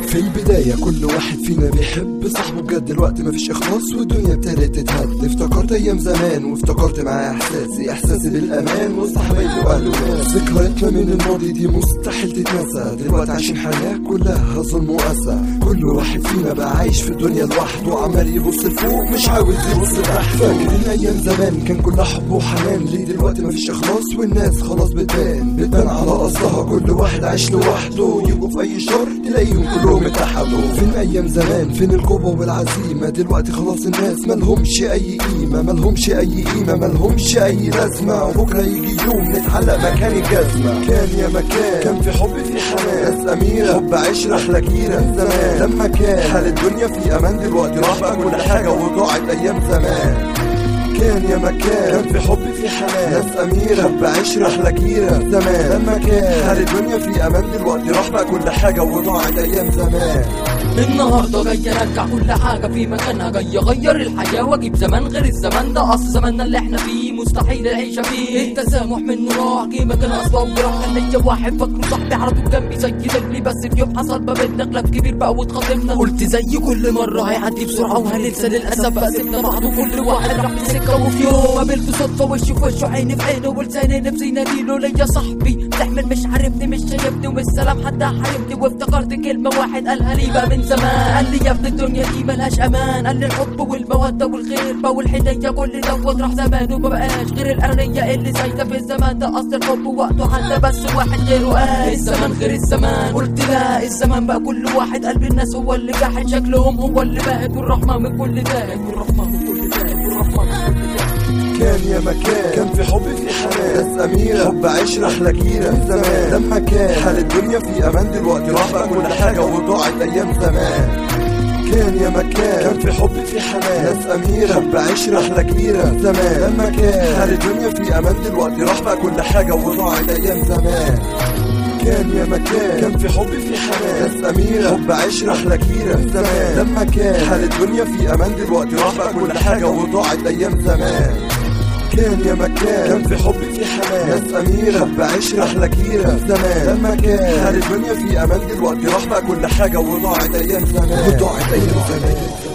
في البداية كل واحد فينا بيحب صاحبه بجد، الوقت مفيش اخلاص والدنيا ابتدت تتهد. افتكرت ايام زمان وافتكرت معايا احساسي بالامان وسط حبايبي واهل وناس. ذكرياتنا من الماضي دي مستحيل تتنسى، دلوقتي عايشين حياة كلها ظلم واسى. كل واحد فينا بقى عايش في الدنيا لوحده، عمال يبص لفوق مش عاوز يبص لتحت. فاكرين ايام زمان كان كلها حب وحنان، ليه دلوقتي مفيش اخلاص والناس خلاص بتبان على اصلها. كل واحد عايش لوحده، يجوا في اي شر تلاقيهم كلهم اتحدوا. فين ايام زمان، فين القوة والعزيمة؟ دلوقتي خلاص الناس ملهمش اي قيمة، ملهمش اي قيمة، ملهمش اي لازمة. بكرة يجي يوم نتعلق مكان الجزمة. كان يا مكان كان في حب في حنان، ناس اميرة حب عشرة احلى جيرة. زمان لما كان حال الدنيا في امان، دلوقتي راح بقى كل حاجة وضاعت ايام زمان. كان يا مكان كان في حب في حنان، ناس اميرة حب عشرة احلى جيرة. زمان لما كان حال الدنيا في امان، دلوقتي راح بقى كل حاجة وضاعت ايام زمان. النهارده جاي ارجع كل حاجه في مكانها، جاي اغير الحياه واجيب زمان غير الزمان ده. اصل زماننا اللي احنا فيه مستحيل العيشه فيه. التسامح منه راح جه مكان اصلا وراح. كان ليا واحد فاكره صاحبي على طول جنبي زي دبلي، بس في يوم حصل ما بينا خلاف كبير بقى واتخاصمنا. قلت زي كل مره هيعدي بسرعه وهننسى، للاسف بقى سيبنا بعض وكل واحد راح في سكه. وفي يوم قابلته صدفه وشي في وشه عيني في عينه ولساني نفسي ناديله. ليا صاحبي تحمل مش عارفني مش شايفني والسلام حتى حاربني. وافتكرت كلمه واحد قالها لي بقى من زمان، قال لي يا ابن الدنيا دي ملهاش امان. قال لي الحب والموده والخير بقى والحنيه كل دوت راح زمان ومبقاش غير الانانيه اللي زايده في الزمان ده. اصل الحب وقته عدى بس واحد غيره قال الزمان غير الزمان. قلت لا الزمان بقى كل واحد، قلب الناس هو اللي جاحد، شكلهم هو اللي باهت والرحمه من كل تاهت، والرحمه من كل تاهت، والرحمه من كل تاهت. كان يا مكان كان في حب في حنان، ناس اميرة حب عشرة احلى جيرة. زمان لما كان حال الدنيا في امان، دلوقتي راح بقى كل حاجة وضاعت ايام زمان. كان يا مكان كان في حب في حنان، ناس اميرة حب عشرة احلى جيرة. زمان لما كان حال الدنيا في امان، دلوقتي راح بقى كل حاجة وضاعت ايام زمان. كان يا مكان كان في حب في حنان، ناس اميرة حب عشرة احلى جيرة. زمان لما كان حال الدنيا في امان، دلوقتي راح بقى كل حاجة وضاعت ايام زمان. كان يا مكان كان في حب في حنان، ناس اميرة حب عشرة احلى جيرة. زمان لما كان حال الدنيا في امان، دلوقتي راح بقى كل حاجة وضاعت ايام زمان، وضاعت ايام زمان.